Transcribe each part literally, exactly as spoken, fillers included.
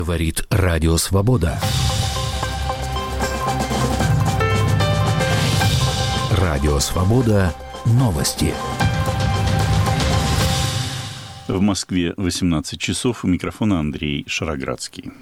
Говорит Радио Свобода. Радио Свобода. Новости. В Москве восемнадцать часов. У микрофона Андрей Шароградский.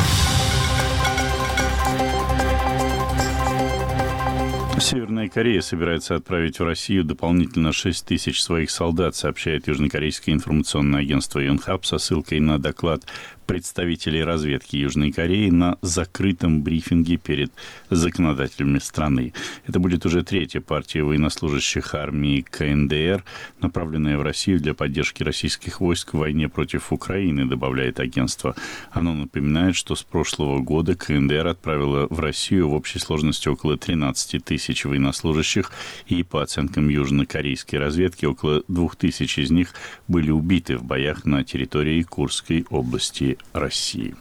Северная Корея собирается отправить в Россию дополнительно шесть тысяч своих солдат, сообщает южнокорейское информационное агентство Йонхап со ссылкой на доклад представителей разведки Южной Кореи на закрытом брифинге перед законодателями страны. Это будет уже третья партия военнослужащих армии КНДР, направленная в Россию для поддержки российских войск в войне против Украины, добавляет агентство. Оно напоминает, что с прошлого года КНДР отправила в Россию в общей сложности около тринадцать тысяч военнослужащих, и, по оценкам южнокорейской разведки, около двух тысяч из них были убиты в боях на территории Курской области России.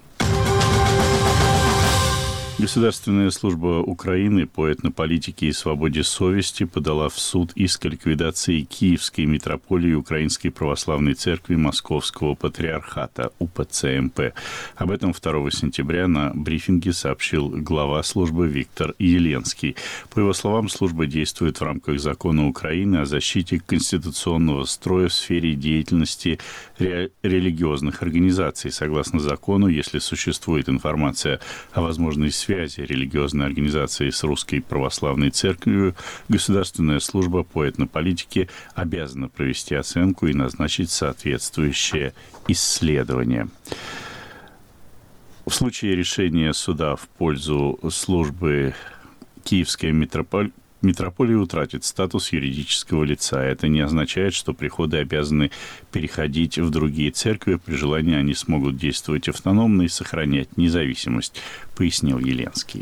Государственная служба Украины по этнополитике и свободе совести подала в суд иск о ликвидации Киевской митрополии Украинской Православной Церкви Московского Патриархата УПЦ-МП. Об этом второго сентября на брифинге сообщил глава службы Виктор Еленский. По его словам, служба действует в рамках закона Украины о защите конституционного строя в сфере деятельности ре- религиозных организаций. Согласно закону, если существует информация о возможной связи связи религиозной организации с Русской Православной Церковью, государственная служба по этнополитике обязана провести оценку и назначить соответствующее исследование. В случае решения суда в пользу службы Киевская митрополия Митрополия утратит статус юридического лица. Это не означает, что приходы обязаны переходить в другие церкви. При желании они смогут действовать автономно и сохранять независимость, пояснил Еленский.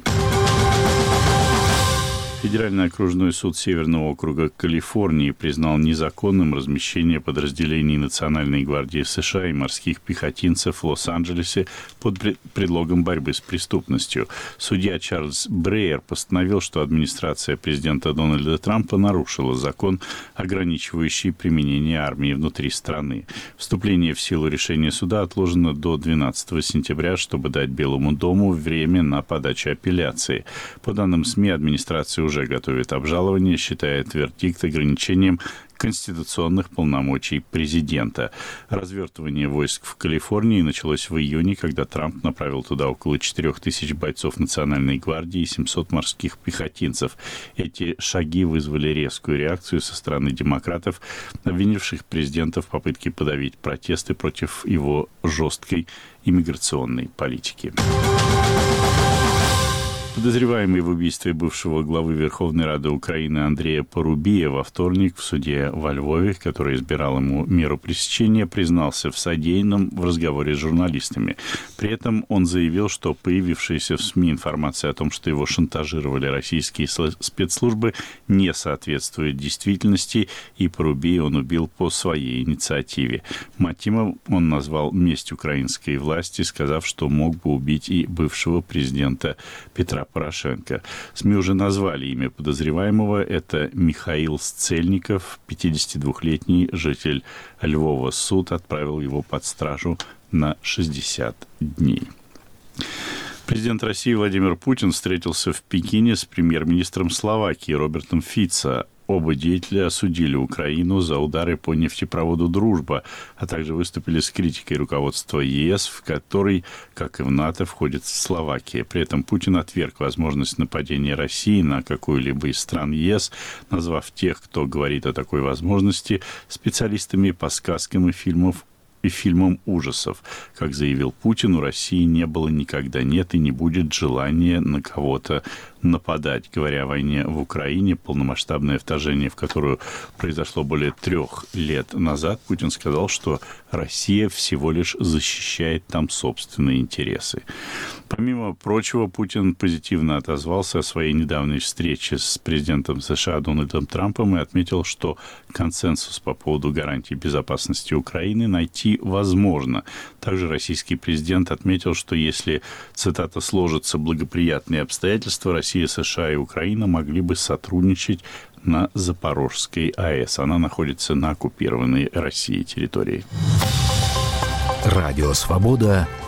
Федеральный окружной суд Северного округа Калифорнии признал незаконным размещение подразделений Национальной гвардии США и морских пехотинцев в Лос-Анджелесе под предлогом борьбы с преступностью. Судья Чарльз Брейер постановил, что администрация президента Дональда Трампа нарушила закон, ограничивающий применение армии внутри страны. Вступление в силу решения суда отложено до двенадцатого сентября, чтобы дать Белому дому время на подачу апелляции. По данным СМИ, администрация уже готовит обжалование, считает вердикт ограничением конституционных полномочий президента. Развертывание войск в Калифорнии началось в июне, когда Трамп направил туда около четырех тысяч бойцов Национальной гвардии и семьсот морских пехотинцев. Эти шаги вызвали резкую реакцию со стороны демократов, обвинивших президента в попытке подавить протесты против его жесткой иммиграционной политики. Подозреваемый в убийстве бывшего главы Верховной Рады Украины Андрея Порубия во вторник в суде во Львове, который избирал ему меру пресечения, признался в содеянном в разговоре с журналистами. При этом он заявил, что появившаяся в СМИ информация о том, что его шантажировали российские спецслужбы, не соответствует действительности, и Порубия он убил по своей инициативе. Мотивом он назвал месть украинской власти, сказав, что мог бы убить и бывшего президента Петра Порошенко. СМИ уже назвали имя подозреваемого. Это Михаил Сцельников, пятидесятидвухлетний житель Львова. Суд отправил его под стражу на шестьдесят дней. Президент России Владимир Путин встретился в Пекине с премьер-министром Словакии Робертом Фицо. Оба деятеля осудили Украину за удары по нефтепроводу «Дружба», а также выступили с критикой руководства ЕС, в который, как и в НАТО, входит Словакия. При этом Путин отверг возможность нападения России на какую-либо из стран ЕС, назвав тех, кто говорит о такой возможности, специалистами по сказкам и фильмам и фильмам ужасов. Как заявил Путин, у России не было, никогда нет и не будет желания на кого-то нападать. Говоря о войне в Украине, полномасштабное вторжение, в которую произошло более трех лет назад, Путин сказал, что Россия всего лишь защищает там собственные интересы. Помимо прочего, Путин позитивно отозвался о своей недавней встрече с президентом США Дональдом Трампом и отметил, что консенсус по поводу гарантий безопасности Украины найти возможно. Также российский президент отметил, что если, цитата, «сложатся благоприятные обстоятельства, Россия, США и Украина могли бы сотрудничать на Запорожской АЭС. Она находится на оккупированной Россией территории. Радио «Свобода».